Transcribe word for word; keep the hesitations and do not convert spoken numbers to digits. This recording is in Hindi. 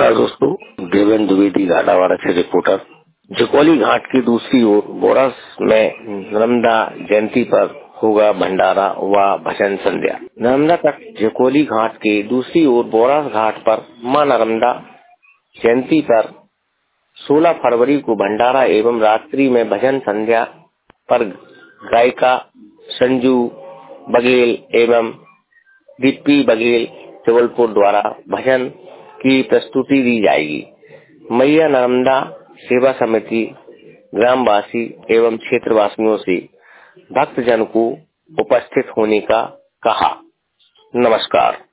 नमस्कार दोस्तों, देवेंद्र द्विवेदी गाड़ावाड़ा से रिपोर्टर। जकोली घाट की दूसरी ओर बोरस में नर्मदा जयंती पर होगा भंडारा व भजन संध्या। नर्मदा तट जकोली घाट के दूसरी ओर बोरस घाट पर मां नर्मदा जयंती पर सोलह फरवरी को भंडारा एवं रात्रि में भजन संध्या पर गायिका संजू बघेल एवं दीप्ति बघेल जबलपुर द्वारा भजन की प्रस्तुति दी जाएगी। मैया नर्मदा सेवा समिति ग्रामवासी एवं क्षेत्रवासियों से भक्तजन को उपस्थित होने का कहा। नमस्कार।